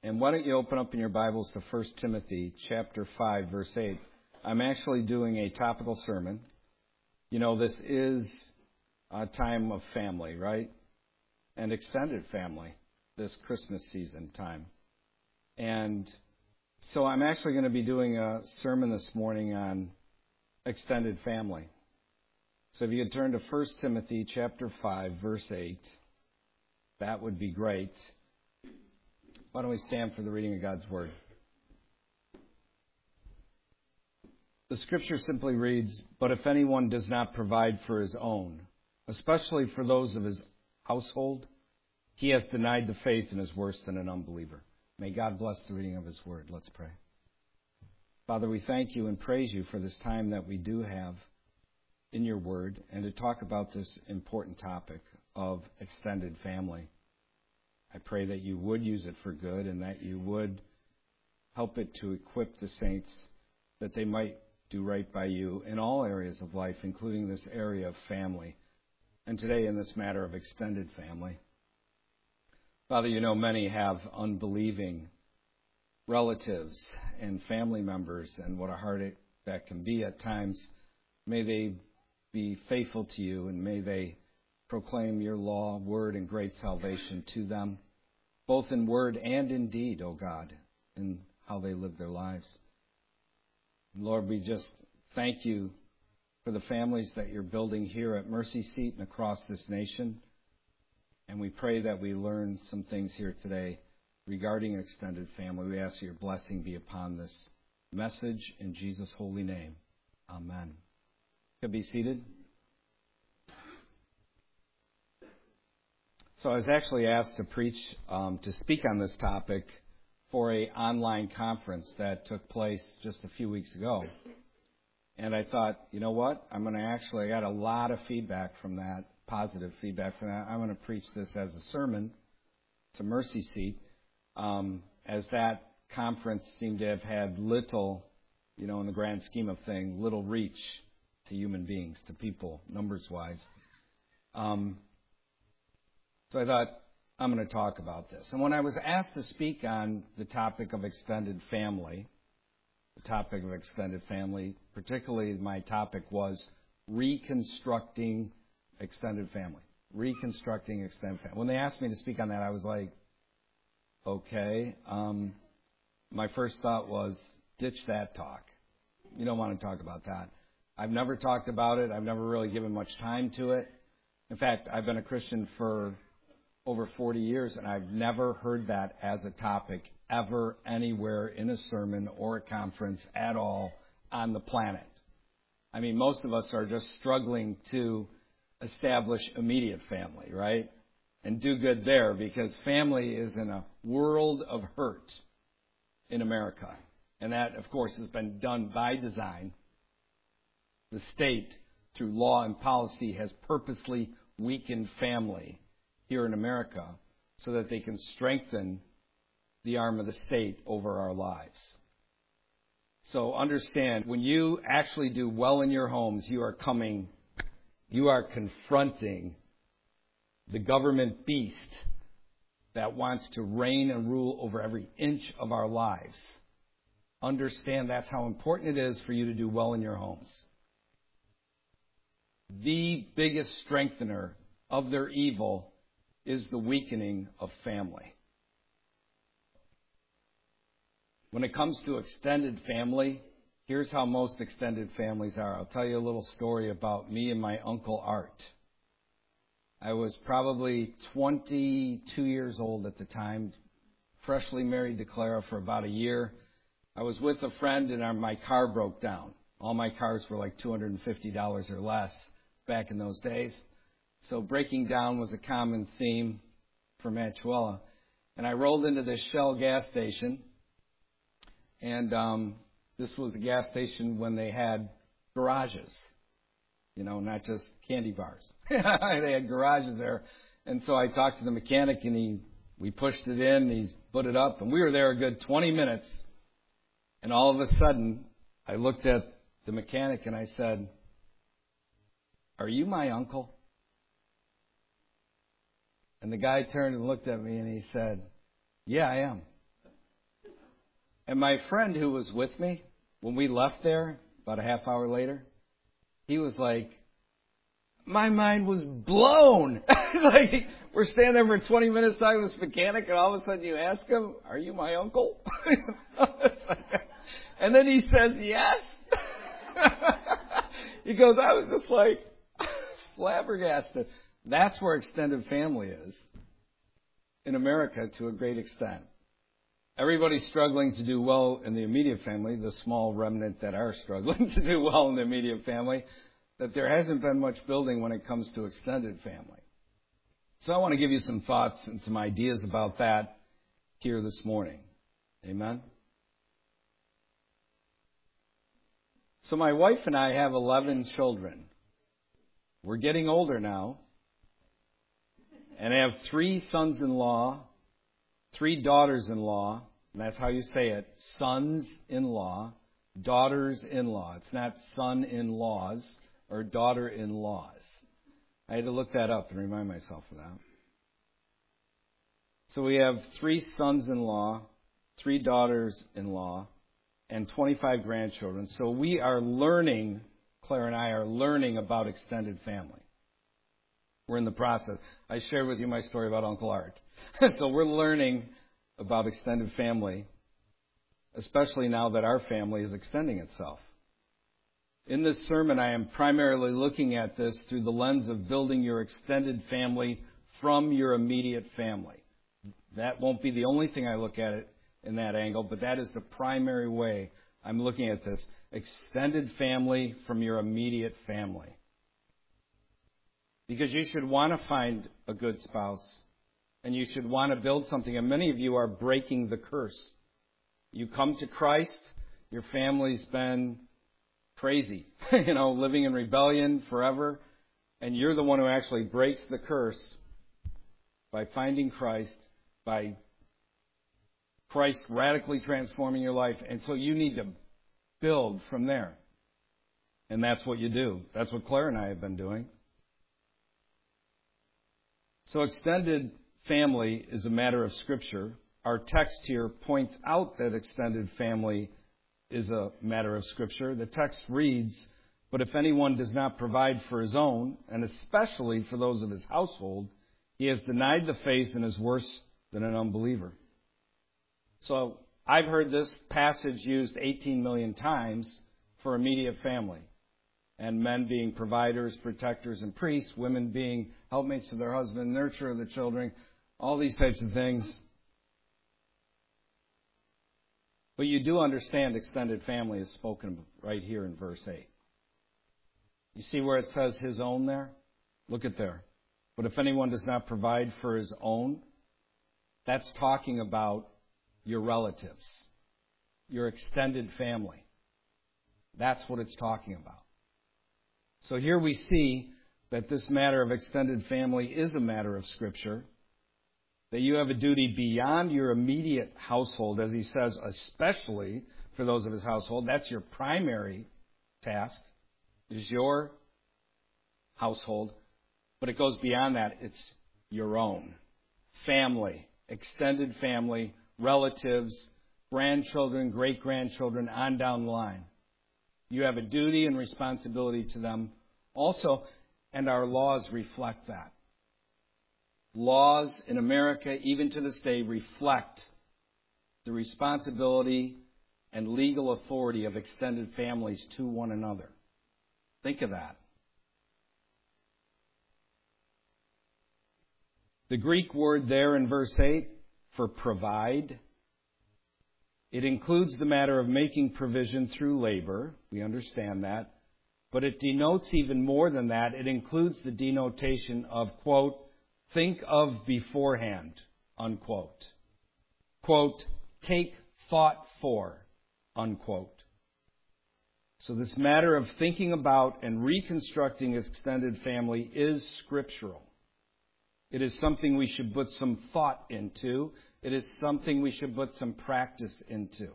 And why don't you open up in your Bibles to 1 Timothy chapter 5, verse 8. I'm actually doing a topical sermon. You know, this is a time of family, right? And extended family, this Christmas season time. And so I'm actually going to be doing a sermon this morning on extended family. So if you could turn to 1 Timothy chapter 5, verse 8, that would be great. Why don't we stand for the reading of God's Word? The Scripture simply reads, "But if anyone does not provide for his own, especially for those of his household, he has denied the faith and is worse than an unbeliever." May God bless the reading of His Word. Let's pray. Father, we thank you and praise you for this time that we do have in your Word and to talk about this important topic of extended family. I pray that you would use it for good and that you would help it to equip the saints that they might do right by you in all areas of life, including this area of family, and today in this matter of extended family. Father, you know many have unbelieving relatives and family members, and what a heartache that can be at times. May they be faithful to you, and may they proclaim your law, word, and great salvation to them, both in word and in deed, O God, in how they live their lives. Lord, we just thank you for the families that you're building here at Mercy Seat and across this nation. And we pray that we learn some things here today regarding extended family. We ask your blessing be upon this message in Jesus' holy name. Amen. You can be seated. So I was actually asked to preach, to speak on this topic for an online conference that took place just a few weeks ago. And I thought, you know what? I got a lot of feedback from that, positive feedback from that. I'm going to preach this as a sermon to Mercy Seat, as that conference seemed to have had little, in the grand scheme of things, little reach to human beings, to people, numbers-wise. So I thought, I'm going to talk about this. And when I was asked to speak on the topic of extended family, particularly my topic was reconstructing extended family. Reconstructing extended family. When they asked me to speak on that, I was like, okay. My first thought was, ditch that talk. You don't want to talk about that. I've never talked about it. I've never really given much time to it. In fact, I've been a Christian for over 40 years, and I've never heard that as a topic ever anywhere in a sermon or a conference at all on the planet. I mean, most of us are just struggling to establish immediate family, right? And do good there, because family is in a world of hurt in America. And that, of course, has been done by design. The state, through law and policy, has purposely weakened family here in America so that they can strengthen the arm of the state over our lives. So understand, when you actually do well in your homes, you are confronting the government beast that wants to reign and rule over every inch of our lives. Understand that's how important it is for you to do well in your homes. The biggest strengthener of their evil is the weakening of family. When it comes to extended family, here's how most extended families are. I'll tell you a little story about me and my Uncle Art. I was probably 22 years old at the time, freshly married to Clara for about a year. I was with a friend and my car broke down. All my cars were like $250 or less back in those days. So breaking down was a common theme for Mantuela. And I rolled into this Shell gas station. And this was a gas station when they had garages. Not just candy bars. They had garages there. And so I talked to the mechanic, and we pushed it in, he put it up, and we were there a good 20 minutes. And all of a sudden, I looked at the mechanic and I said, "Are you my uncle?" And the guy turned and looked at me and he said, "Yeah, I am." And my friend who was with me, when we left there, about a half hour later, he was like, my mind was blown. Like, we're standing there for 20 minutes talking to this mechanic, and all of a sudden you ask him, are you my uncle? And then he says, yes. He goes, I was just like flabbergasted. That's where extended family is in America to a great extent. Everybody's struggling to do well in the immediate family, the small remnant that are struggling to do well in the immediate family, that there hasn't been much building when it comes to extended family. So I want to give you some thoughts and some ideas about that here this morning. Amen? So my wife and I have 11 children. We're getting older now. And I have 3 sons-in-law, 3 daughters-in-law, and that's how you say it, sons-in-law, daughters-in-law. It's not son-in-laws or daughter-in-laws. I had to look that up and remind myself of that. So we have 3 sons-in-law, 3 daughters-in-law, and 25 grandchildren. So we are learning, Claire and I are learning about extended family. We're in the process. I shared with you my story about Uncle Art. So we're learning about extended family, especially now that our family is extending itself. In this sermon, I am primarily looking at this through the lens of building your extended family from your immediate family. That won't be the only thing I look at it in that angle, but that is the primary way I'm looking at this. Extended family from your immediate family. Because you should want to find a good spouse, and you should want to build something, and many of you are breaking the curse. You come to Christ, your family's been crazy, living in rebellion forever, and you're the one who actually breaks the curse by finding Christ, by Christ radically transforming your life, and so you need to build from there. And that's what you do. That's what Claire and I have been doing. So extended family is a matter of Scripture. Our text here points out that extended family is a matter of Scripture. The text reads, but if anyone does not provide for his own, and especially for those of his household, he has denied the faith and is worse than an unbeliever. So I've heard this passage used 18 million times for immediate family. And men being providers, protectors, and priests, women being helpmates to their husband, nurturer of the children, all these types of things. But you do understand extended family is spoken right here in verse 8. You see where it says his own there? Look at there. But if anyone does not provide for his own, that's talking about your relatives, your extended family. That's what it's talking about. So here we see that this matter of extended family is a matter of Scripture, that you have a duty beyond your immediate household, as he says, especially for those of his household. That's your primary task, is your household. But it goes beyond that. It's your own family, extended family, relatives, grandchildren, great-grandchildren, on down the line. You have a duty and responsibility to them also, and our laws reflect that. Laws in America, even to this day, reflect the responsibility and legal authority of extended families to one another. Think of that. The Greek word there in verse 8 for provide, it includes the matter of making provision through labor. We understand that. But it denotes even more than that. It includes the denotation of, quote, think of beforehand, unquote. Quote, take thought for, unquote. So this matter of thinking about and reconstructing extended family is scriptural. It is something we should put some thought into. It is something we should put some practice into.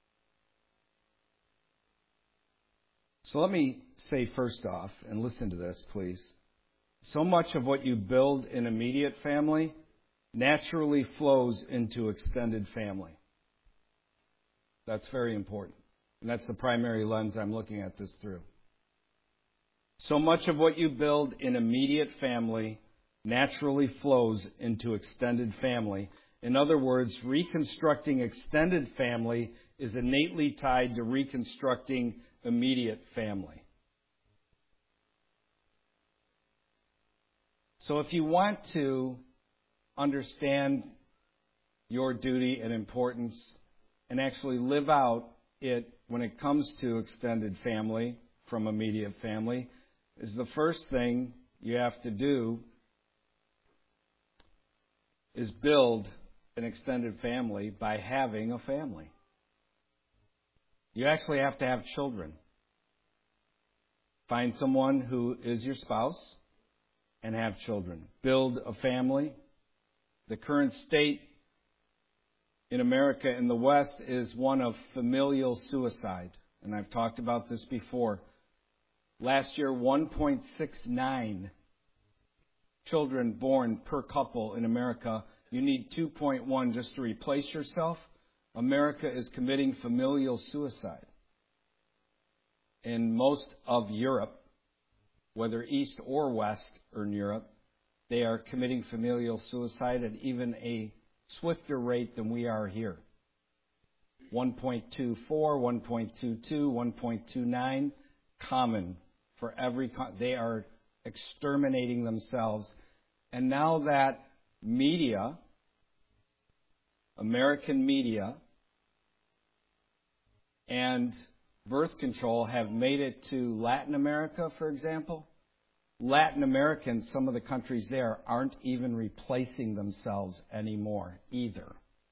So let me say first off, and listen to this, please. So much of what you build in immediate family naturally flows into extended family. That's very important. And that's the primary lens I'm looking at this through. So much of what you build in immediate family naturally flows into extended family. In other words, reconstructing extended family is innately tied to reconstructing immediate family. So if you want to understand your duty and importance and actually live out it when it comes to extended family from immediate family, is the first thing you have to do is build an extended family by having a family. You actually have to have children. Find someone who is your spouse and have children. Build a family. The current state in America in the West is one of familial suicide. And I've talked about this before. Last year, 1.69 children born per couple in America. You need 2.1 just to replace yourself. America is committing familial suicide. In most of Europe, whether east or west or in Europe, they are committing familial suicide at even a swifter rate than we are here. 1.24, 1.22, 1.29, common for every. They are exterminating themselves. And now that media, American media, and birth control have made it to Latin America, for example, Latin Americans, some of the countries there, aren't even replacing themselves anymore either.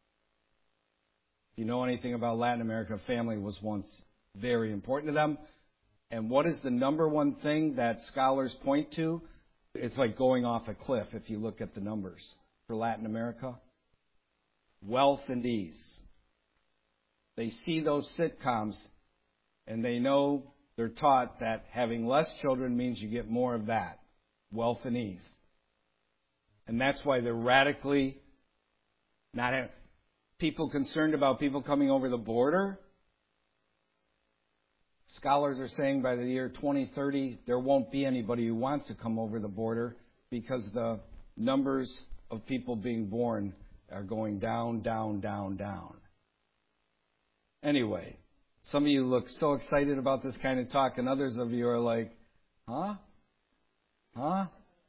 If you know anything about Latin America, family was once very important to them. And what is the number one thing that scholars point to? It's like going off a cliff if you look at the numbers for Latin America. Wealth and ease. They see those sitcoms and they know, they're taught that having less children means you get more of that, wealth and ease. And that's why they're radically not having people concerned about people coming over the border. Scholars are saying by the year 2030, there won't be anybody who wants to come over the border because the numbers of people being born are going down, down, down, down. Anyway, some of you look so excited about this kind of talk, and others of you are like, huh? Huh?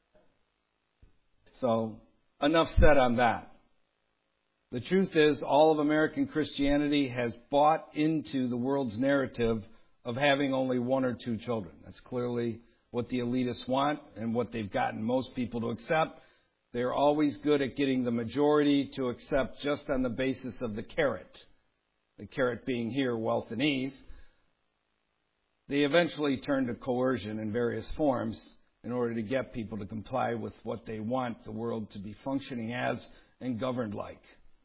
So, enough said on that. The truth is, all of American Christianity has bought into the world's narrative of having only one or two children. That's clearly what the elitists want and what they've gotten most people to accept. They're always good at getting the majority to accept just on the basis of the carrot. The carrot being here, wealth and ease. They eventually turn to coercion in various forms in order to get people to comply with what they want the world to be functioning as and governed like.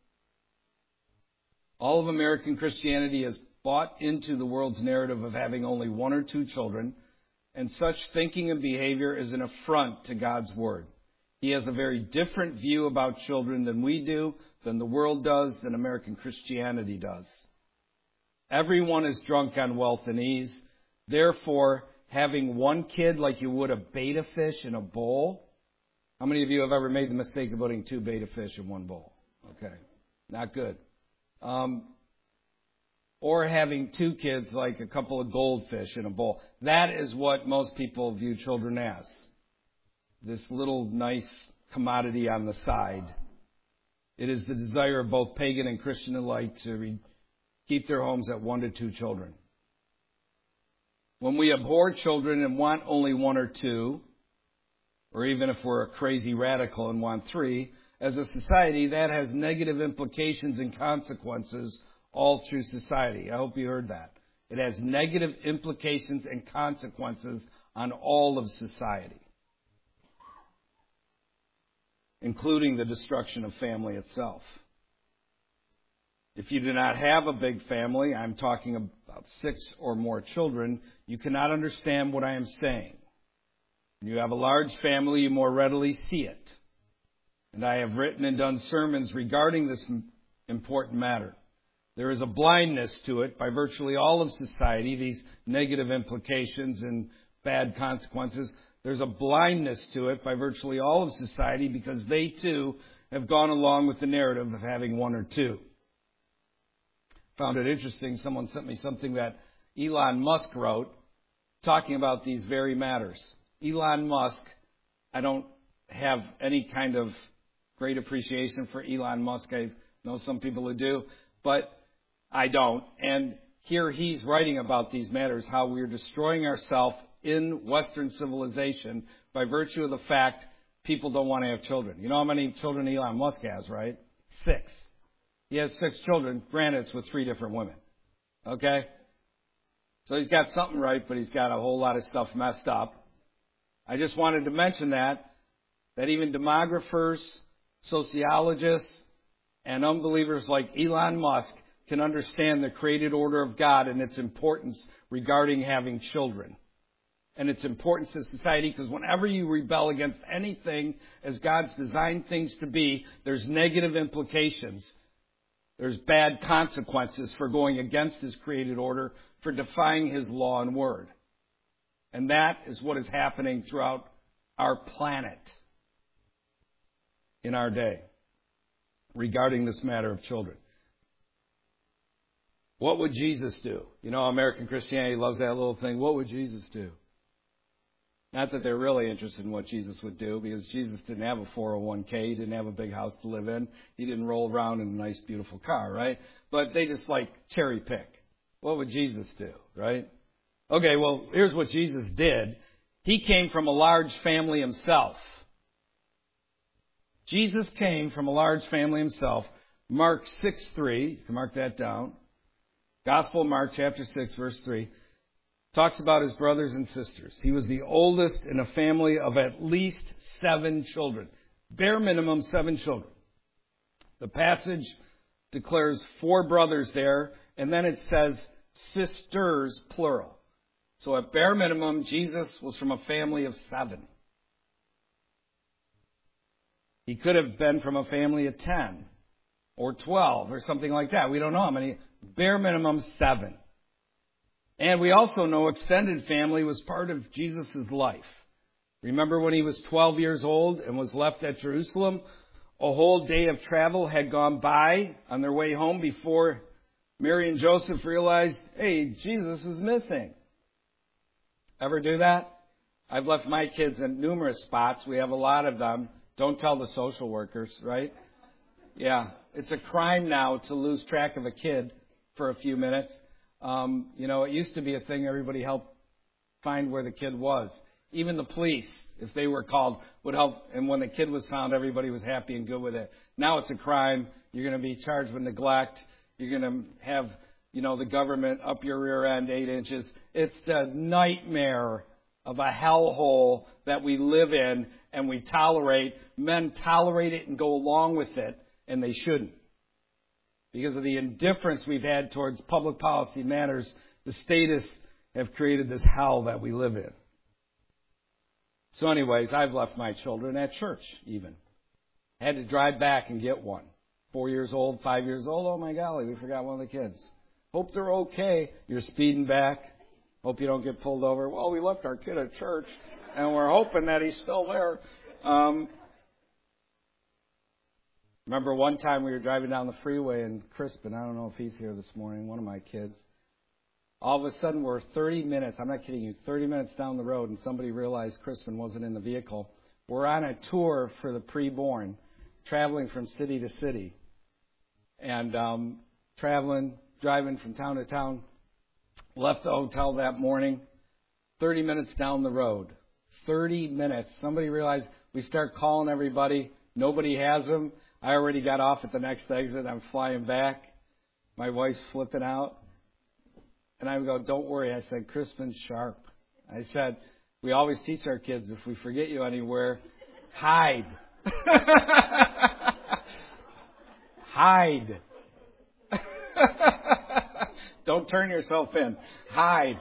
All of American Christianity has bought into the world's narrative of having only one or two children, and such thinking and behavior is an affront to God's Word. He has a very different view about children than we do, than the world does, than American Christianity does. Everyone is drunk on wealth and ease. Therefore, having one kid like you would a betta fish in a bowl. How many of you have ever made the mistake of putting two betta fish in one bowl? Okay, not good. Or having two kids like a couple of goldfish in a bowl. That is what most people view children as. This little nice commodity on the side. It is the desire of both pagan and Christian alike to keep their homes at 1 to 2 children. When we abhor children and want only 1 or 2, or even if we're a crazy radical and want 3, as a society, that has negative implications and consequences all through society. I hope you heard that. It has negative implications and consequences on all of society, including the destruction of family itself. If you do not have a big family, I'm talking about 6 or more children, you cannot understand what I am saying. When you have a large family, you more readily see it. And I have written and done sermons regarding this important matter. There is a blindness to it by virtually all of society, these negative implications and bad consequences. There's a blindness to it by virtually all of society because they too have gone along with the narrative of having one or two. Found it interesting. Someone sent me something that Elon Musk wrote talking about these very matters. Elon Musk, I don't have any kind of great appreciation for Elon Musk. I know some people who do, but I don't. And here he's writing about these matters, how we're destroying ourselves in Western civilization by virtue of the fact people don't want to have children. You know how many children Elon Musk has, right? 6. He has 6 children. Granted, it's with 3 different women. Okay? So he's got something right, but he's got a whole lot of stuff messed up. I just wanted to mention that even demographers, sociologists, and unbelievers like Elon Musk can understand the created order of God and its importance regarding having children. And its importance to society, because whenever you rebel against anything as God's designed things to be, there's negative implications. There's bad consequences for going against His created order, for defying His law and word. And that is what is happening throughout our planet in our day regarding this matter of children. What would Jesus do? You know, American Christianity loves that little thing. What would Jesus do? Not that they're really interested in what Jesus would do, because Jesus didn't have a 401k. He didn't have a big house to live in. He didn't roll around in a nice, beautiful car, right? But they just like cherry pick. What would Jesus do, right? Okay, well, here's what Jesus did. He came from a large family himself. Jesus came from a large family himself. Mark 6:3, you can mark that down. Gospel of Mark, chapter 6, verse 3. Talks about his brothers and sisters. He was the oldest in a family of at least 7 children. Bare minimum 7 children. The passage declares 4 brothers there, and then it says sisters, plural. So at bare minimum, Jesus was from a family of 7. He could have been from a family of 10 or 12 or something like that. We don't know how many. Bare minimum 7. And we also know extended family was part of Jesus' life. Remember when he was 12 years old and was left at Jerusalem? A whole day of travel had gone by on their way home before Mary and Joseph realized, hey, Jesus is missing. Ever do that? I've left my kids in numerous spots. We have a lot of them. Don't tell the social workers, right? Yeah, it's a crime now to lose track of a kid for a few minutes. It used to be a thing everybody helped find where the kid was. Even the police, if they were called, would help. And when the kid was found, everybody was happy and good with it. Now it's a crime. You're going to be charged with neglect. You're going to have, the government up your rear end 8 inches. It's the nightmare of a hellhole that we live in and we tolerate. Men tolerate it and go along with it, and they shouldn't. Because of the indifference we've had towards public policy matters, the statists have created this hell that we live in. So anyways, I've left my children at church even. Had to drive back and get one. 4 years old, 5 years old. Oh my golly, we forgot one of the kids. Hope they're okay. You're speeding back. Hope you don't get pulled over. Well, we left our kid at church, and we're hoping that he's still there. Remember one time we were driving down the freeway in Crispin. I don't know if he's here this morning, one of my kids. All of a sudden we're 30 minutes, I'm not kidding you, 30 minutes down the road, and somebody realized Crispin wasn't in the vehicle. We're on a tour for the preborn, traveling from city to city. And driving from town to town. Left the hotel that morning, 30 minutes down the road. 30 minutes. Somebody realized, we start calling everybody. Nobody has them. I already got off at the next exit. I'm flying back. My wife's flipping out. And I go, don't worry. I said, Crispin's sharp. I said, we always teach our kids, if we forget you anywhere, hide. Hide. Don't turn yourself in. Hide.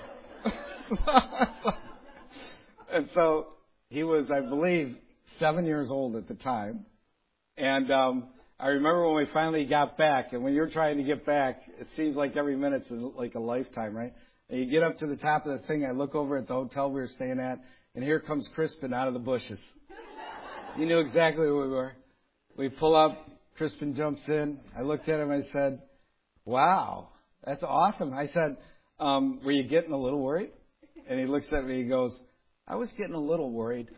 And so he was, I believe, 7 years old at the time. And I remember when we finally got back, and when you're trying to get back, it seems like every minute's like a lifetime, right? And you get up to the top of the thing, I look over at the hotel we were staying at, and here comes Crispin out of the bushes. He knew exactly who we were. We pull up, Crispin jumps in. I looked at him, I said, wow, that's awesome. I said, were you getting a little worried? And he looks at me, he goes, I was getting a little worried.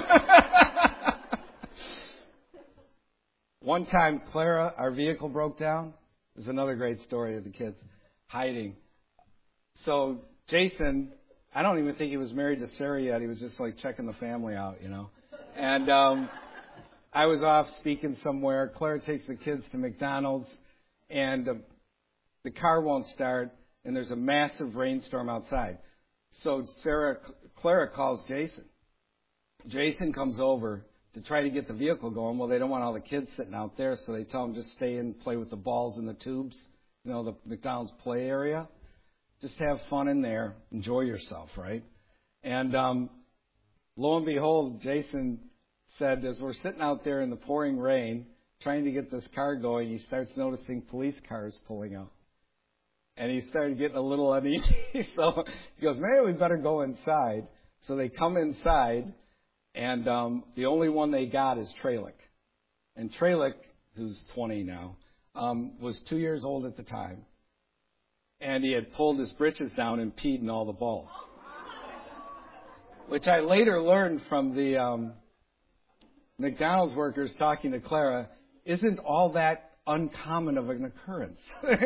One time, Clara, our vehicle broke down. There's another great story of the kids hiding. So Jason, I don't even think he was married to Sarah yet. He was just like checking the family out, you know. And I was off speaking somewhere. Clara takes the kids to McDonald's, and the car won't start, and there's a massive rainstorm outside. So Clara calls Jason. Jason comes over to try to get the vehicle going. Well, they don't want all the kids sitting out there, so they tell them just stay in, play with the balls and the tubes, you know, the McDonald's play area. Just have fun in there. Enjoy yourself, right? And lo and behold, Jason said, as we're sitting out there in the pouring rain, trying to get this car going, he starts noticing police cars pulling out. And he started getting a little uneasy. So he goes, maybe we better go inside. So they come inside, and the only one they got is Trelick. And Trelick, who's 20 now, was 2 years old at the time. And he had pulled his britches down and peed in all the balls. Which I later learned from the McDonald's workers talking to Clara, isn't all that uncommon of an occurrence.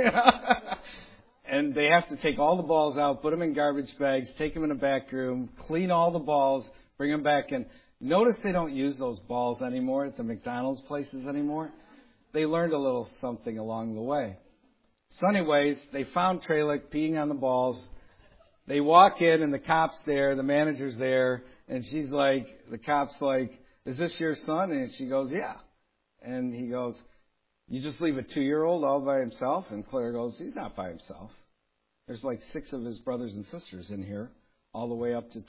And they have to take all the balls out, put them in garbage bags, take them in a back room, clean all the balls, bring them back in. Notice they don't use those balls anymore at the McDonald's places anymore. They learned a little something along the way. So anyways, they found Trelick peeing on the balls. They walk in, and the cop's there, the manager's there, and she's like, the cop's like, is this your son? And she goes, yeah. And he goes, you just leave a 2-year-old all by himself? And Claire goes, he's not by himself. There's like 6 of his brothers and sisters in here, all the way up to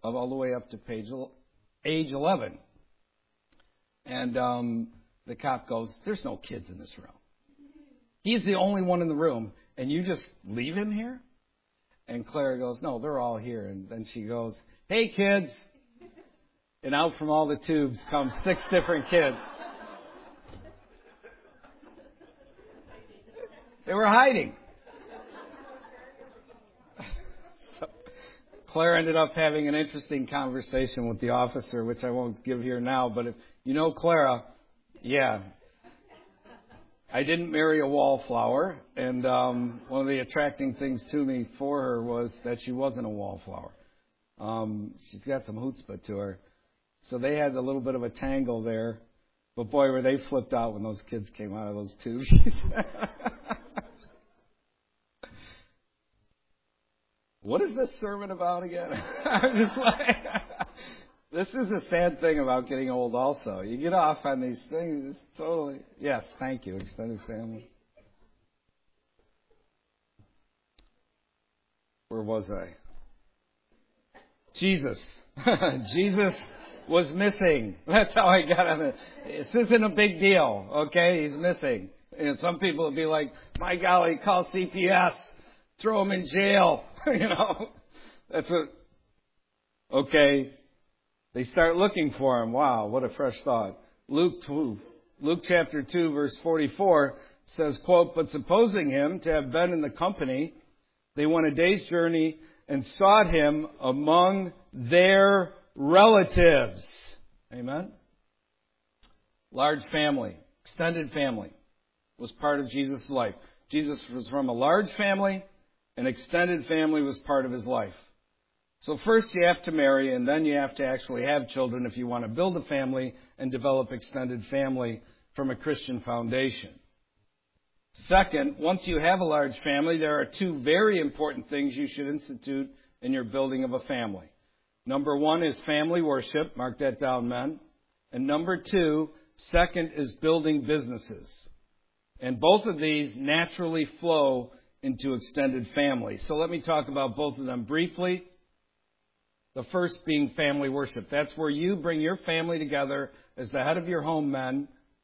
age 11. And the cop goes, there's no kids in this room. He's the only one in the room, and you just leave him here? And Claire goes, no, they're all here. And then she goes, hey, kids. And out from all the tubes come 6 different kids. They were hiding. So Claire ended up having an interesting conversation with the officer, which I won't give here now. But if you know Clara, yeah. I didn't marry a wallflower, and one of the attracting things to me for her was that she wasn't a wallflower. She's got some chutzpah to her. So they had a little bit of a tangle there. But boy, were they flipped out when those kids came out of those tubes. What is this sermon about again? I'm just like, this is a sad thing about getting old also. You get off on these things, it's totally, yes, thank you, extended family. Where was I? Jesus. Jesus was missing. That's how I got on it. This isn't a big deal, okay? He's missing. And some people would be like, my golly, call CPS. Throw him in jail. You know, that's what, okay. They start looking for him. Wow, what a fresh thought. Luke chapter 2, verse 44 says, quote, but supposing him to have been in the company, they went a day's journey and sought him among their relatives. Amen? Large family, extended family was part of Jesus' life. Jesus was from a large family. An extended family was part of his life. So first you have to marry, and then you have to actually have children if you want to build a family and develop extended family from a Christian foundation. Second, once you have a large family, there are 2 very important things you should institute in your building of a family. Number 1 is family worship. Mark that down, men. And number 2, second is building businesses. And both of these naturally flow into extended family. So let me talk about both of them briefly. The first being family worship. That's where you bring your family together as the head of your home, men,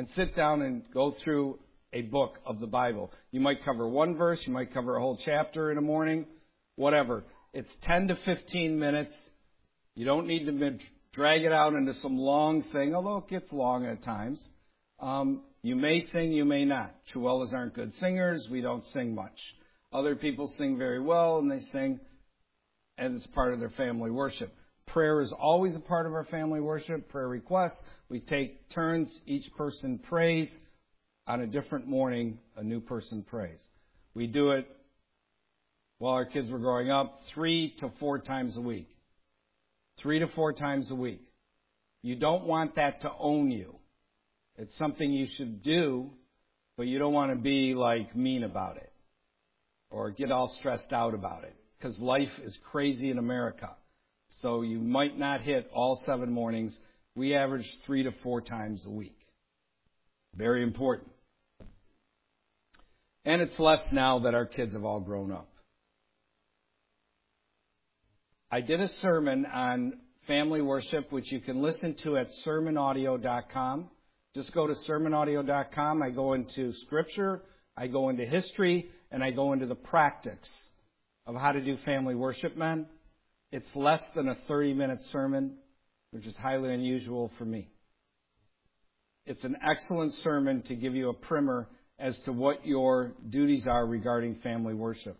and sit down and go through a book of the Bible. You might cover one verse, you might cover a whole chapter in the morning, whatever. It's 10 to 15 minutes. You don't need to drag it out into some long thing, although it gets long at times. You may sing, you may not. Chihuahuas aren't good singers. We don't sing much. Other people sing very well, and they sing, and it's part of their family worship. Prayer is always a part of our family worship. Prayer requests. We take turns. Each person prays. On a different morning, a new person prays. We do it while our kids were growing up 3 to 4 times a week. 3 to 4 times a week. You don't want that to own you. It's something you should do, but you don't want to be like mean about it or get all stressed out about it because life is crazy in America. So you might not hit all 7 mornings. We average 3 to 4 times a week. Very important. And it's less now that our kids have all grown up. I did a sermon on family worship, which you can listen to at sermonaudio.com. Just go to sermonaudio.com. I go into scripture, I go into history, and I go into the practice of how to do family worship, men. It's less than a 30-minute sermon, which is highly unusual for me. It's an excellent sermon to give you a primer as to what your duties are regarding family worship.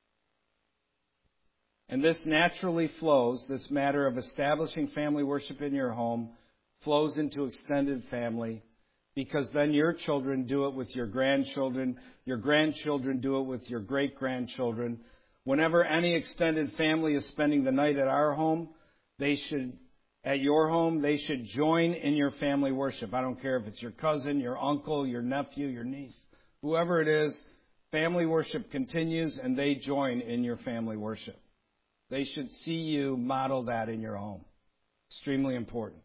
And this naturally flows, this matter of establishing family worship in your home flows into extended family, because then your children do it with your grandchildren do it with your great-grandchildren. Whenever any extended family is spending the night at our home, at your home, they should join in your family worship. I don't care if it's your cousin, your uncle, your nephew, your niece, whoever it is, family worship continues and they join in your family worship. They should see you model that in your home. Extremely important.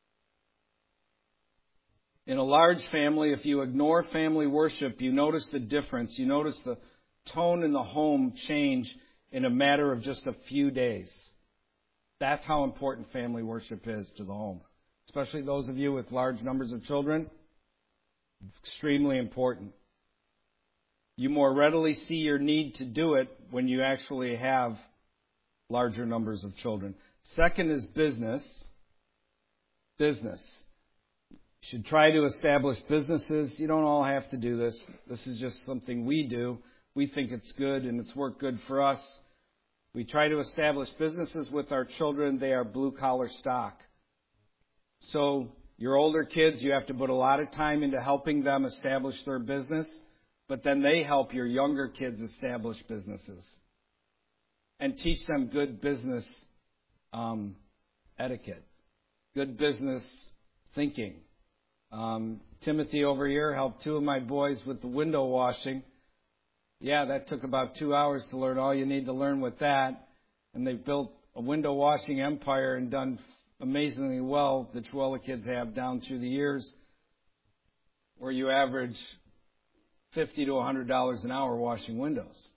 In a large family, if you ignore family worship, you notice the difference. You notice the tone in the home change in a matter of just a few days. That's how important family worship is to the home. Especially those of you with large numbers of children. Extremely important. You more readily see your need to do it when you actually have larger numbers of children. Second is business. Business. You should try to establish businesses. You don't all have to do this. This is just something we do. We think it's good and it's worked good for us. We try to establish businesses with our children. They are blue-collar stock. So your older kids, you have to put a lot of time into helping them establish their business, but then they help your younger kids establish businesses and teach them good business etiquette, good business thinking. Timothy over here helped 2 of my boys with the window washing. Yeah, that took about 2 hours to learn all you need to learn with that. And they've built a window washing empire and done amazingly well, the Chihuahua kids have, down through the years, where you average $50 to $100 an hour washing windows.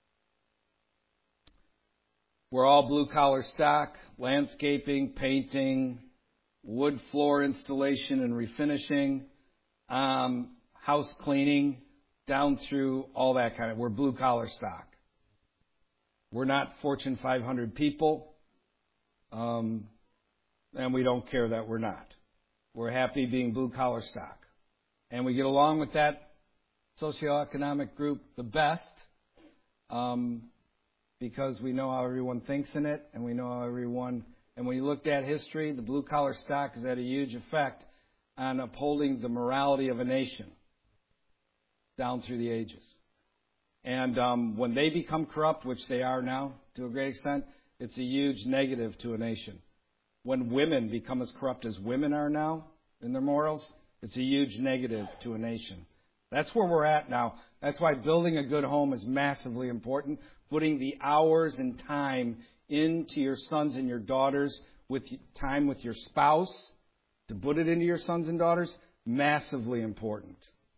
We're all blue-collar stock, landscaping, painting, wood floor installation and refinishing, house cleaning, down through all that kind of. We're blue-collar stock. We're not Fortune 500 people, and we don't care that we're not. We're happy being blue-collar stock. And we get along with that socioeconomic group the best because we know how everyone thinks in it, and we know how everyone... And when you looked at history, the blue-collar stock has had a huge effect on upholding the morality of a nation down through the ages. And when they become corrupt, which they are now to a great extent, it's a huge negative to a nation. When women become as corrupt as women are now in their morals, it's a huge negative to a nation. That's where we're at now. That's why building a good home is massively important. Putting the hours and time into your sons and your daughters, with time with your spouse, to put it into your sons and daughters, massively important.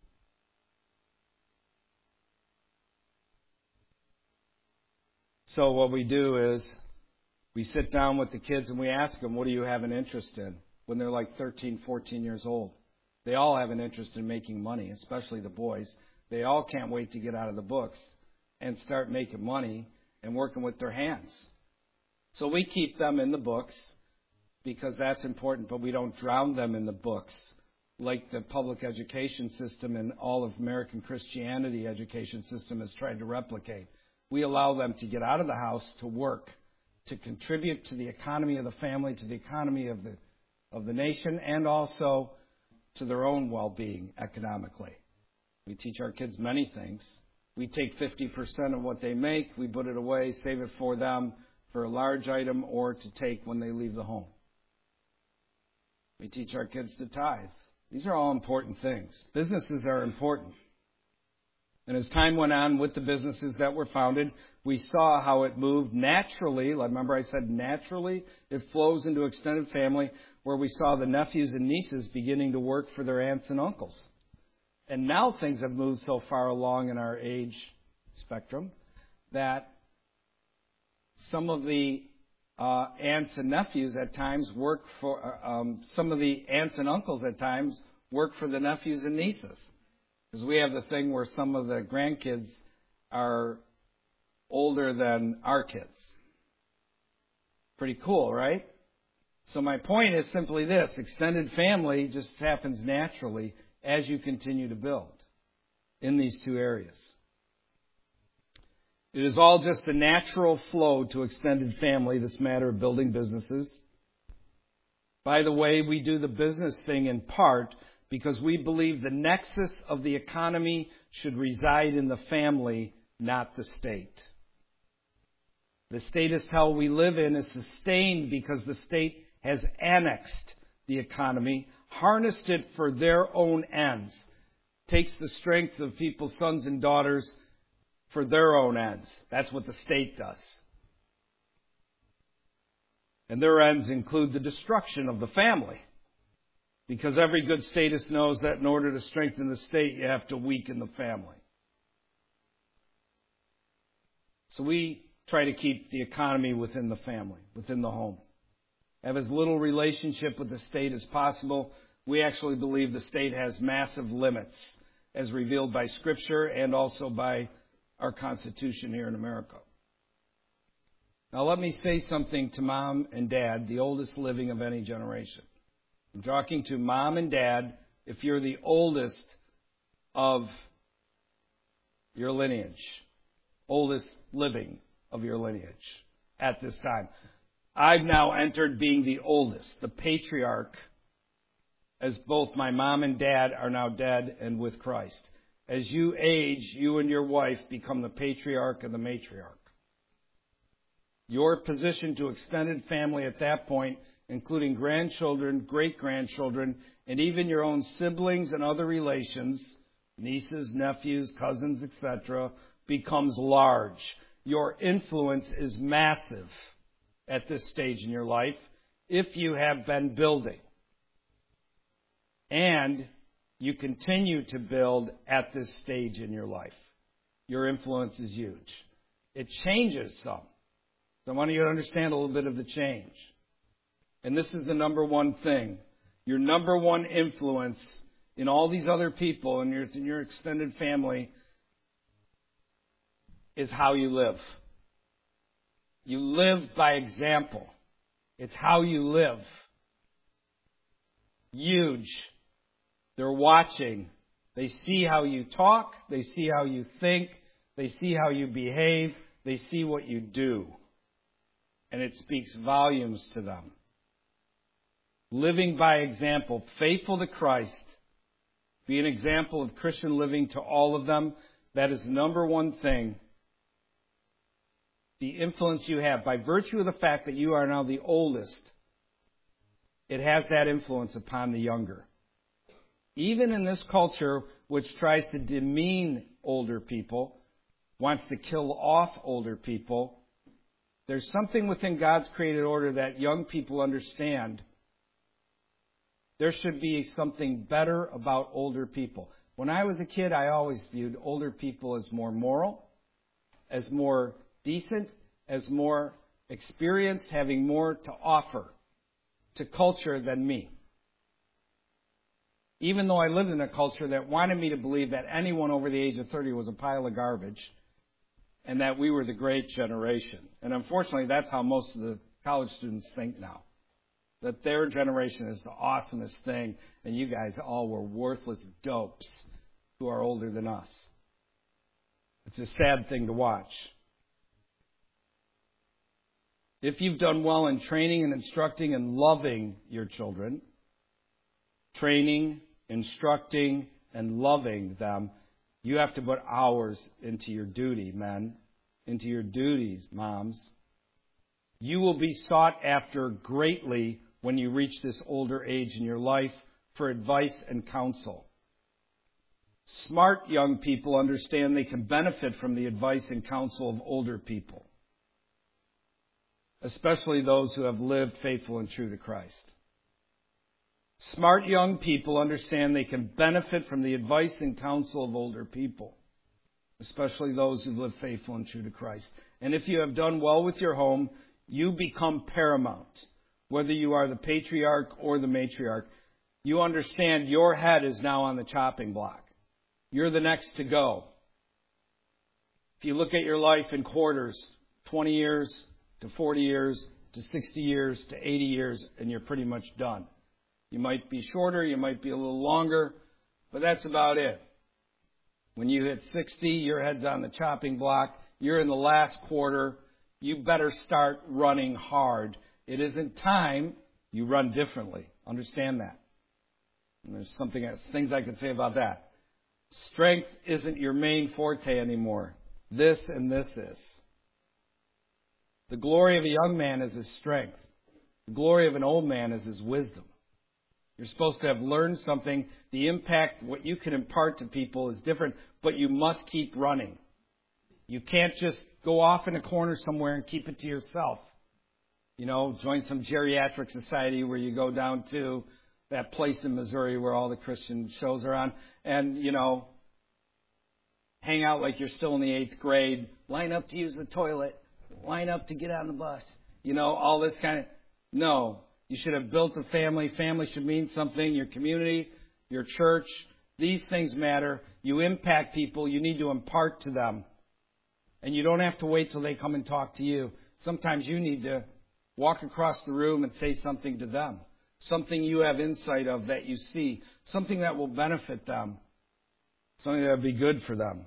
So what we do is we sit down with the kids and we ask them, what do you have an interest in? When they're like 13, 14 years old. They all have an interest in making money, especially the boys. They all can't wait to get out of the books and start making money and working with their hands. So we keep them in the books because that's important, but we don't drown them in the books like the public education system and all of American Christianity education system has tried to replicate. We allow them to get out of the house to work, to contribute to the economy of the family, to the economy of the nation, and also to their own well-being economically. We teach our kids many things. We take 50% of what they make, we put it away, save it for them for a large item or to take when they leave the home. We teach our kids to tithe. These are all important things. Businesses are important. And as time went on with the businesses that were founded, we saw how it moved naturally. Remember I said naturally? It flows into extended family, where we saw the nephews and nieces beginning to work for their aunts and uncles. And now things have moved so far along in our age spectrum that some of the aunts and nephews at times work for, some of the aunts and uncles at times work for the nephews and nieces. Because we have the thing where some of the grandkids are older than our kids. Pretty cool, right? So my point is simply this: extended family just happens naturally as you continue to build in these two areas. It is all just a natural flow to extended family, this matter of building businesses. By the way, we do the business thing in part because we believe the nexus of the economy should reside in the family, not the state. The status hell we live in is sustained because the state has annexed the economy, harnessed it for their own ends, takes the strength of people's sons and daughters for their own ends. That's what the state does. And their ends include the destruction of the family. Because every good statist knows that in order to strengthen the state, you have to weaken the family. So we try to keep the economy within the family, within the home. Have as little relationship with the state as possible. We actually believe the state has massive limits, as revealed by Scripture and also by our Constitution here in America. Now let me say something to Mom and Dad, the oldest living of any generation. I'm talking to Mom and Dad if you're the oldest of your lineage, oldest living of your lineage at this time. I've now entered being the oldest, the patriarch, as both my mom and dad are now dead and with Christ. As you age, you and your wife become the patriarch and the matriarch. Your position to extended family at that point, including grandchildren, great-grandchildren, and even your own siblings and other relations, nieces, nephews, cousins, etc., becomes large. Your influence is massive at this stage in your life if you have been building. And you continue to build at this stage in your life. Your influence is huge. It changes some. So I want you to understand a little bit of the change. And this is the number one thing. Your number one influence in all these other people in your extended family is how you live. You live by example. It's how you live. Huge. They're watching. They see how you talk. They see how you think. They see how you behave. They see what you do. And it speaks volumes to them. Living by example, faithful to Christ, be an example of Christian living to all of them. That is the number one thing. The influence you have, by virtue of the fact that you are now the oldest, it has that influence upon the younger. Even in this culture, which tries to demean older people, wants to kill off older people, there's something within God's created order that young people understand. There should be something better about older people. When I was a kid, I always viewed older people as more moral, as more decent, as more experienced, having more to offer to culture than me. even though I lived in a culture that wanted me to believe that anyone over the age of 30 was a pile of garbage and that we were the great generation. And unfortunately, that's how most of the college students think now, that their generation is the awesomest thing, and you guys all were worthless dopes who are older than us. It's a sad thing to watch. If you've done well in training and instructing and loving your children, training, instructing, and loving them, you have to put hours into your duty, men, into your duties, moms. You will be sought after greatly when you reach this older age in your life for advice and counsel. Smart young people understand they can benefit from the advice and counsel of older people, especially those who have lived faithful and true to Christ. Smart young people understand they can benefit from the advice and counsel of older people, especially those who live faithful and true to Christ. And if you have done well with your home, you become paramount. Whether you are the patriarch or the matriarch, you understand your head is now on the chopping block. You're the next to go. If you look at your life in quarters, 20 years to 40 years to 60 years to 80 years, and you're pretty much done. You might be shorter, you might be a little longer, but that's about it. When you hit 60, your head's on the chopping block. You're in the last quarter. You better start running hard. It isn't time. You run differently. Understand that. And there's things I could say about that. Strength isn't your main forte anymore. This and this is. The glory of a young man is his strength. The glory of an old man is his wisdom. You're supposed to have learned something. The impact, what you can impart to people is different, but you must keep running. You can't just go off in a corner somewhere and keep it to yourself. You know, join some geriatric society where you go down to that place in Missouri where all the Christian shows are on and, you know, hang out like you're still in the 8th grade, line up to use the toilet, line up to get on the bus, you know, all this kind of, no. You should have built a family. Family should mean something. Your community, your church, these things matter. You impact people. You need to impart to them. And you don't have to wait till they come and talk to you. Sometimes you need to walk across the room and say something to them. Something you have insight of that you see. Something that will benefit them. Something that will be good for them.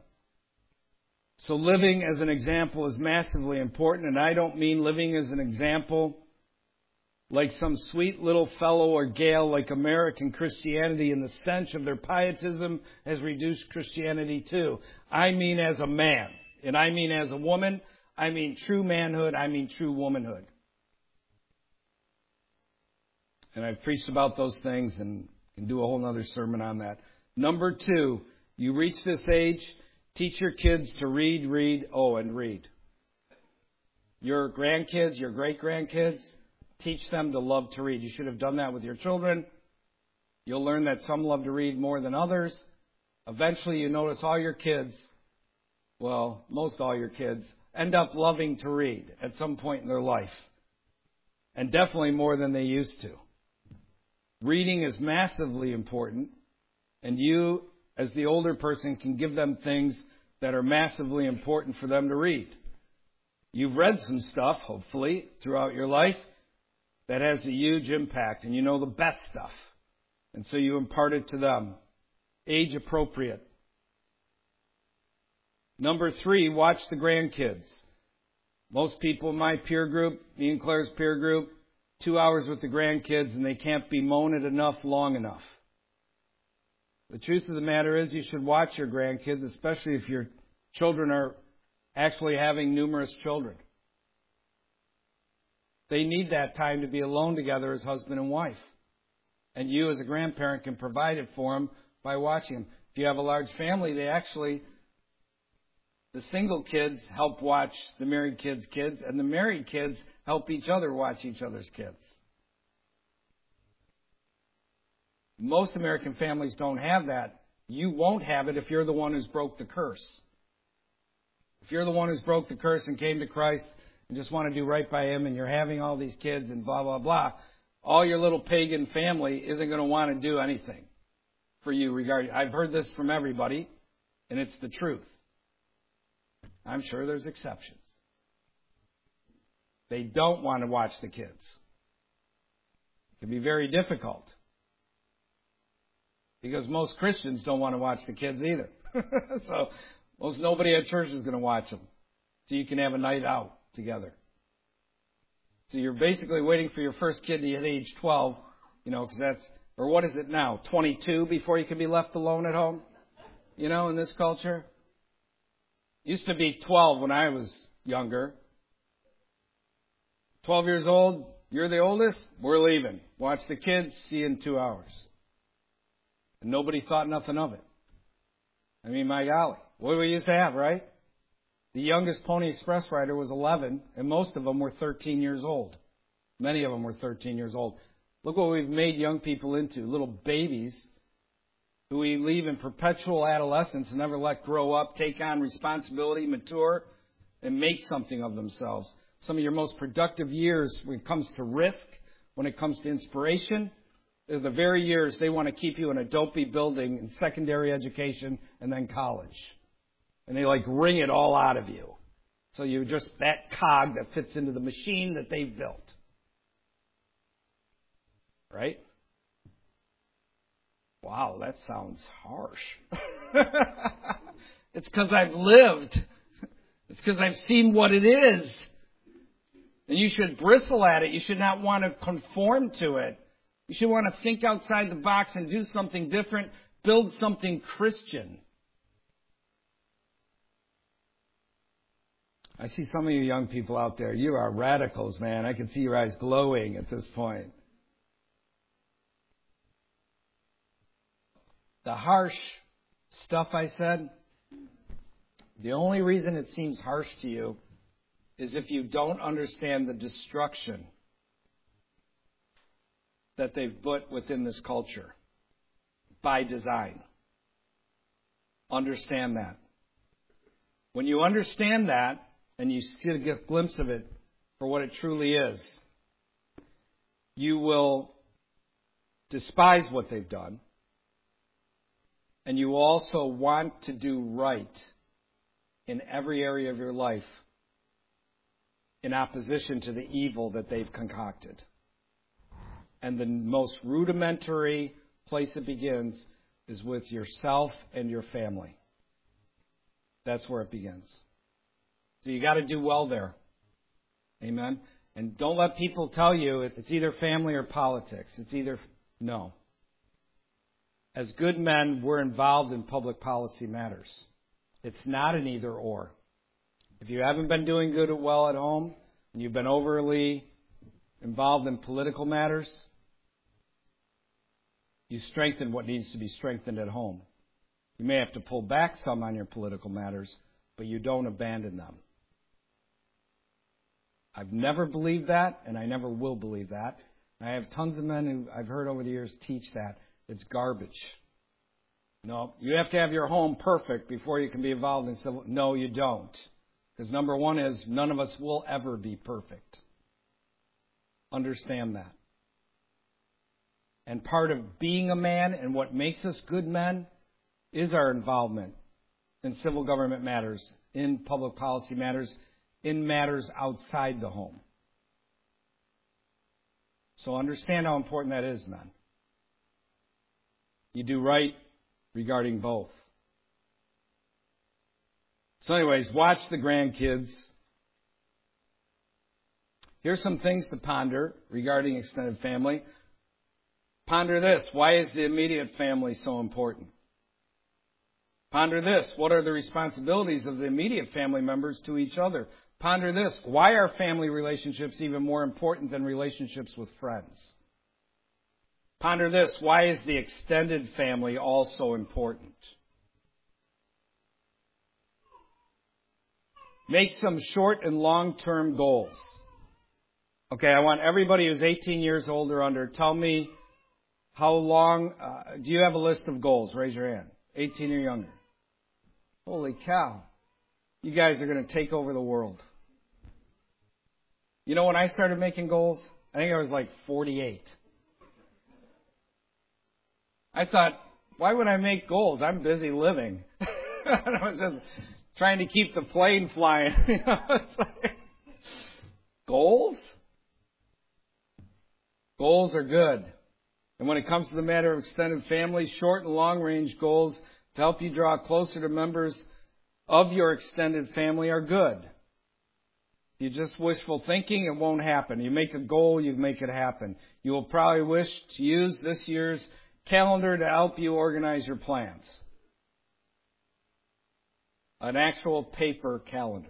So living as an example is massively important. And I don't mean living as an example like some sweet little fellow or gal like American Christianity, and the stench of their pietism has reduced Christianity too. I mean as a man. And I mean as a woman. I mean true manhood. I mean true womanhood. And I've preached about those things and can do a whole other sermon on that. Number 2, you reach this age, teach your kids to read, and read. Your grandkids, your great-grandkids, teach them to love to read. You should have done that with your children. You'll learn that some love to read more than others. Eventually, you notice all your kids, well, most all your kids, end up loving to read at some point in their life. And definitely more than they used to. Reading is massively important. And you, as the older person, can give them things that are massively important for them to read. You've read some stuff, hopefully, throughout your life that has a huge impact, and you know the best stuff. And so you impart it to them. Age appropriate. Number 3, watch the grandkids. Most people in my peer group, me and Claire's peer group, 2 hours with the grandkids, and they can't bemoan it enough long enough. The truth of the matter is you should watch your grandkids, especially if your children are actually having numerous children. They need that time to be alone together as husband and wife. And you as a grandparent can provide it for them by watching them. If you have a large family, the single kids help watch the married kids' kids, and the married kids help each other watch each other's kids. Most American families don't have that. You won't have it if you're the one who's broke the curse. If you're the one who's broke the curse and came to Christ and just want to do right by Him, and you're having all these kids and blah, blah, blah, all your little pagan family isn't going to want to do anything. for you regarding, I've heard this from everybody, and it's the truth. I'm sure there's exceptions. They don't want to watch the kids. It can be very difficult. Because most Christians don't want to watch the kids either. So most nobody at church is going to watch them. So you can have a night out together. So you're basically waiting for your first kid to hit age 12, because that's, or what is it now, 22 before you can be left alone at home? In this culture. Used to be 12 when I was younger. 12 years old, you're the oldest, we're leaving. Watch the kids, see you in 2 hours. And nobody thought nothing of it. I mean, my golly, what do we used to have, right? The youngest Pony Express rider was 11, and most of them were 13 years old. Many of them were 13 years old. Look what we've made young people into, little babies who we leave in perpetual adolescence and never let grow up, take on responsibility, mature, and make something of themselves. Some of your most productive years when it comes to risk, when it comes to inspiration, is the very years they want to keep you in a dopey building in secondary education and then college. And they wring it all out of you. So you're just that cog that fits into the machine that they've built. Right? Wow, that sounds harsh. It's because I've lived. It's because I've seen what it is. And you should bristle at it. You should not want to conform to it. You should want to think outside the box and do something different. Build something Christian. I see some of you young people out there. You are radicals, man. I can see your eyes glowing at this point. The harsh stuff I said, the only reason it seems harsh to you is if you don't understand the destruction that they've put within this culture by design. Understand that. When you understand that and you see a glimpse of it for what it truly is, you will despise what they've done, and you also want to do right in every area of your life in opposition to the evil that they've concocted. And the most rudimentary place it begins is with yourself and your family. That's where it begins. So you got to do well there. Amen? And don't let people tell you it's either family or politics. No. As good men, we're involved in public policy matters. It's not an either or. If you haven't been doing well at home and you've been overly involved in political matters, you strengthen what needs to be strengthened at home. You may have to pull back some on your political matters, but you don't abandon them. I've never believed that, and I never will believe that. I have tons of men who I've heard over the years teach that. It's garbage. No, you have to have your home perfect before you can be involved in civil. No, you don't. Because number one is none of us will ever be perfect. Understand that. And part of being a man and what makes us good men is our involvement in civil government matters, in public policy matters, in matters outside the home. So understand how important that is, men. You do right regarding both. So anyways, watch the grandkids. Here's some things to ponder regarding extended family. Ponder this. Why is the immediate family so important? Ponder this. What are the responsibilities of the immediate family members to each other? Ponder this. Why are family relationships even more important than relationships with friends? Ponder this. Why is the extended family also important? Make some short and long-term goals. Okay, I want everybody who's 18 years old or under, tell me how long, do you have a list of goals? Raise your hand. 18 or younger. Holy cow. You guys are going to take over the world. You know, when I started making goals, I think I was like 48. I thought Why would I make goals? I'm busy living. I was just trying to keep the plane flying. It's like, goals? Goals are good. And when it comes to the matter of extended family, short and long range goals to help you draw closer to members of your extended family are good. You just wishful thinking, it won't happen. You make a goal, you make it happen. You will probably wish to use this year's calendar to help you organize your plans. An actual paper calendar.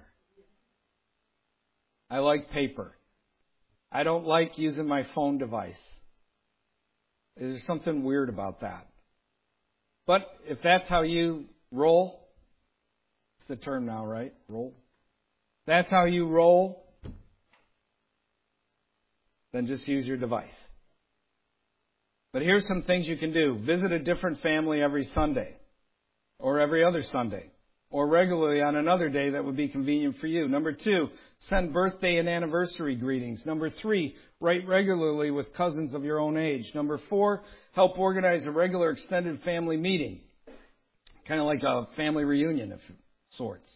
I like paper. I don't like using my phone device. There's something weird about that. But if that's how you roll, it's the term now, right? Roll. That's how you roll, then just use your device. But here's some things you can do. Visit a different family every Sunday, or every other Sunday, or regularly on another day that would be convenient for you. Number 2, send birthday and anniversary greetings. Number 3, write regularly with cousins of your own age. Number 4, help organize a regular extended family meeting. Kind of like a family reunion of sorts.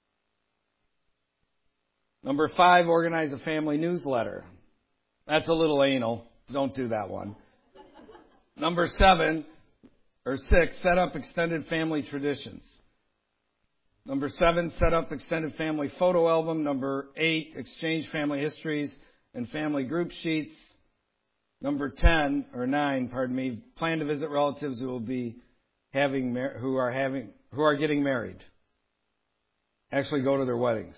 Number 5, organize a family newsletter. That's a little anal. Don't do that one. Number 6, set up extended family traditions. Number 7, set up extended family photo album. Number 8, exchange family histories and family group sheets. Number 9, plan to visit relatives who will be who are getting married. Actually go to their weddings.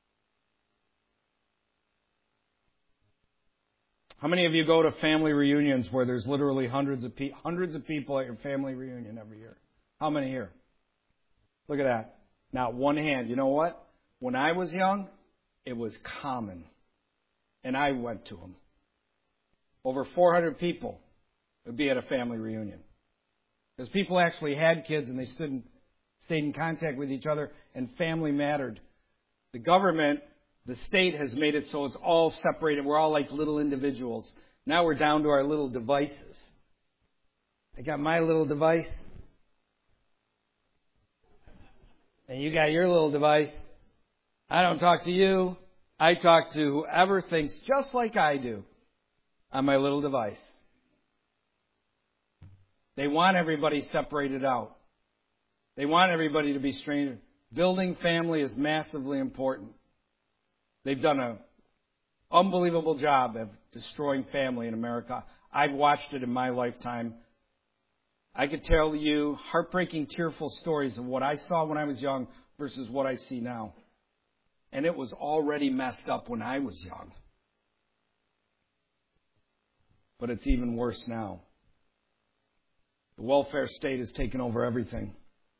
How many of you go to family reunions where there's literally hundreds of people at your family reunion every year? How many here? Look at that. Not one hand. You know what? When I was young, it was common. And I went to them. Over 400 people would be at a family reunion. Because people actually had kids and they stayed in contact with each other and family mattered. The government, the state has made it so it's all separated. We're all like little individuals. Now we're down to our little devices. I got my little device. And you got your little device. I don't talk to you. I talk to whoever thinks just like I do on my little device. They want everybody separated out. They want everybody to be strangers. Building family is massively important. They've done an unbelievable job of destroying family in America. I've watched it in my lifetime. I could tell you heartbreaking, tearful stories of what I saw when I was young versus what I see now. And it was already messed up when I was young. But it's even worse now. The welfare state has taken over everything.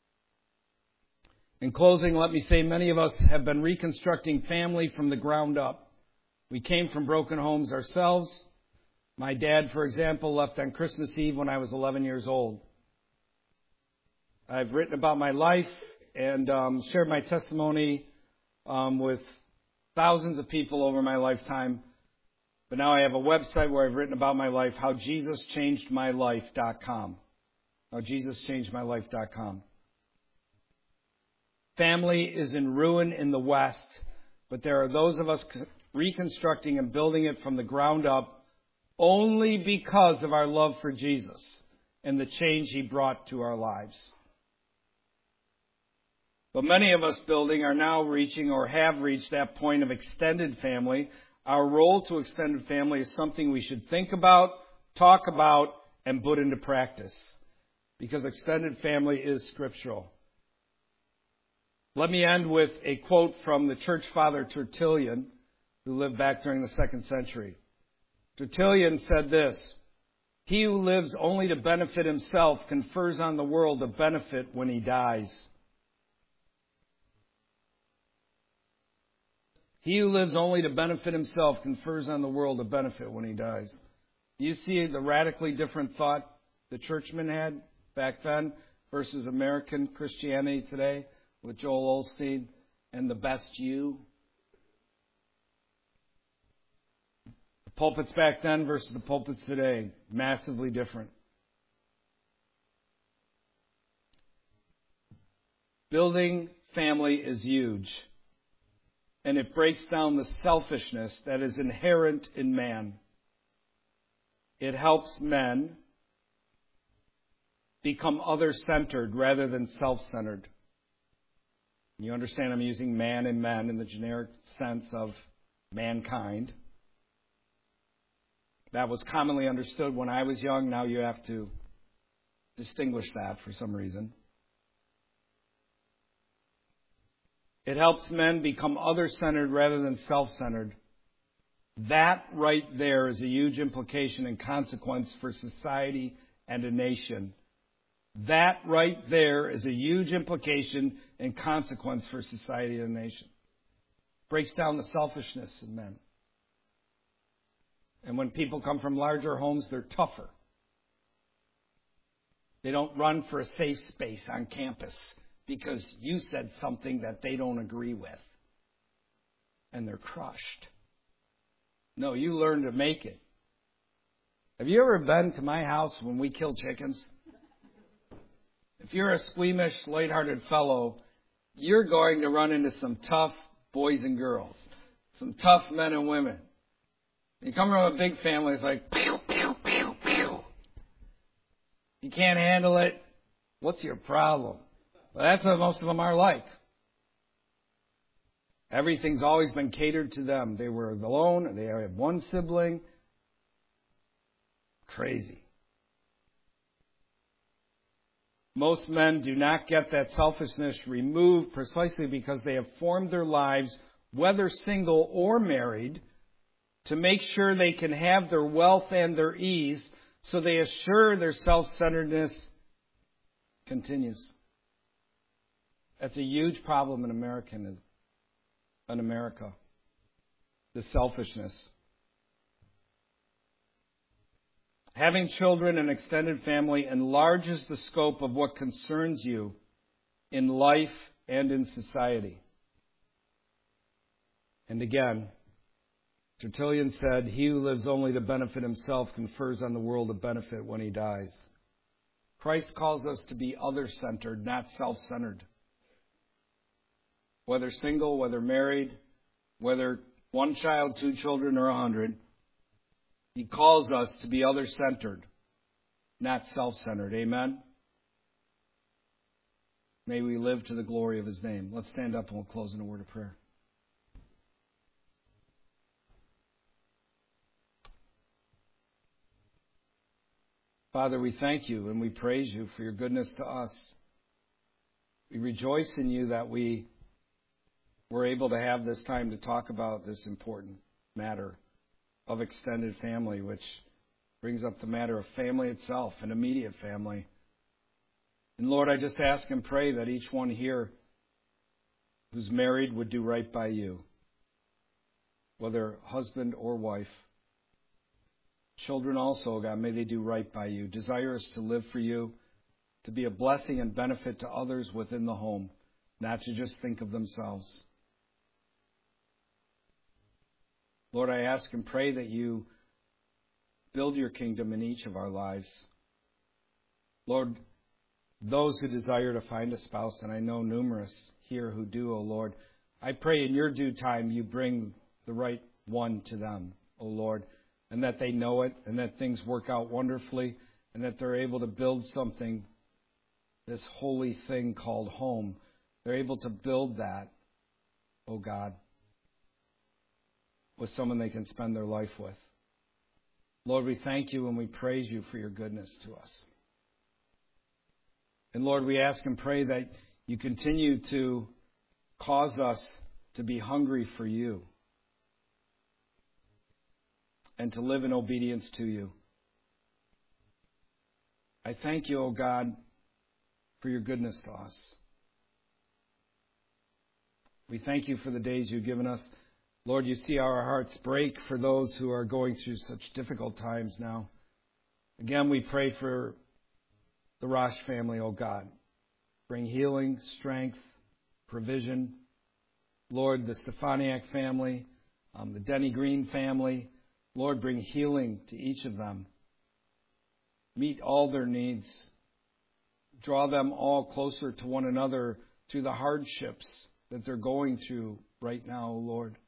In closing, let me say many of us have been reconstructing family from the ground up. We came from broken homes ourselves. My dad, for example, left on Christmas Eve when I was 11 years old. I've written about my life and shared my testimony with thousands of people over my lifetime. But now I have a website where I've written about my life, howjesuschangedmylife.com. Howjesuschangedmylife.com. Family is in ruin in the West, but there are those of us reconstructing and building it from the ground up only because of our love for Jesus and the change He brought to our lives. But many of us building are now reaching or have reached that point of extended family. Our role to extended family is something we should think about, talk about, and put into practice. Because extended family is scriptural. Let me end with a quote from the church father Tertullian, who lived back during the 2nd century. Tertullian said this: "He who lives only to benefit himself confers on the world a benefit when he dies." He who lives only to benefit himself confers on the world a benefit when he dies. Do you see the radically different thought the churchmen had back then versus American Christianity today with Joel Osteen and the best you? The pulpits back then versus the pulpits today, massively different. Building family is huge. And it breaks down the selfishness that is inherent in man. It helps men become other-centered rather than self-centered. You understand I'm using man and men in the generic sense of mankind. That was commonly understood when I was young. Now you have to distinguish that for some reason. It helps men become other-centered rather than self-centered. That right there is a huge implication and consequence for society and a nation. That right there is a huge implication and consequence for society and a nation. Breaks down the selfishness in men. And when people come from larger homes, they're tougher. They don't run for a safe space on campus because you said something that they don't agree with. And they're crushed. No, you learn to make it. Have you ever been to my house when we kill chickens? If you're a squeamish, lighthearted fellow, you're going to run into some tough boys and girls. Some tough men and women. You come from a big family, it's like, pew, pew, pew, pew. You can't handle it. What's your problem? Well, that's what most of them are like. Everything's always been catered to them. They were alone, they had one sibling. Crazy. Most men do not get that selfishness removed precisely because they have formed their lives, whether single or married, to make sure they can have their wealth and their ease, so they assure their self-centeredness continues. That's a huge problem in America. The selfishness. Having children and extended family enlarges the scope of what concerns you in life and in society. And again, Tertullian said, "He who lives only to benefit himself confers on the world a benefit when he dies." Christ calls us to be other-centered, not self-centered. Whether single, whether married, whether one child, 2 children, or 100, He calls us to be other-centered, not self-centered. Amen? May we live to the glory of His name. Let's stand up and we'll close in a word of prayer. Father, we thank You and we praise You for Your goodness to us. We rejoice in You that we were able to have this time to talk about this important matter of extended family, which brings up the matter of family itself and immediate family. And Lord, I just ask and pray that each one here who's married would do right by You, whether husband or wife. Children also, God, may they do right by You, desirous to live for You, to be a blessing and benefit to others within the home, not to just think of themselves. Lord, I ask and pray that You build Your kingdom in each of our lives. Lord, those who desire to find a spouse, and I know numerous here who do, O Lord, I pray in Your due time You bring the right one to them, O Lord, and that they know it, and that things work out wonderfully, and that they're able to build something, this holy thing called home. They're able to build that, O God, with someone they can spend their life with. Lord, we thank You and we praise You for Your goodness to us. And Lord, we ask and pray that You continue to cause us to be hungry for You and to live in obedience to You. I thank You, O God, for Your goodness to us. We thank You for the days You've given us. Lord, You see our hearts break for those who are going through such difficult times now. Again, we pray for the Rosh family, O God. Bring healing, strength, provision. Lord, the Stefaniak family, the Denny Green family. Lord, bring healing to each of them. Meet all their needs. Draw them all closer to one another through the hardships that they're going through right now, Lord.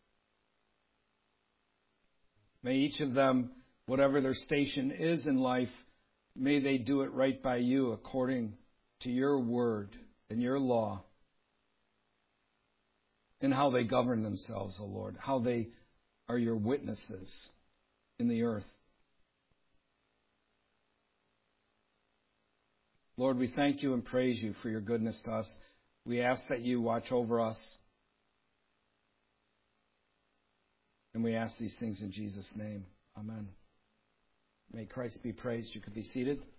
May each of them, whatever their station is in life, may they do it right by you according to your word and your law, and how they govern themselves, O Lord, how they are your witnesses in the earth. Lord, we thank you and praise you for your goodness to us. We ask that you watch over us. And we ask these things in Jesus' name. Amen. May Christ be praised. You could be seated.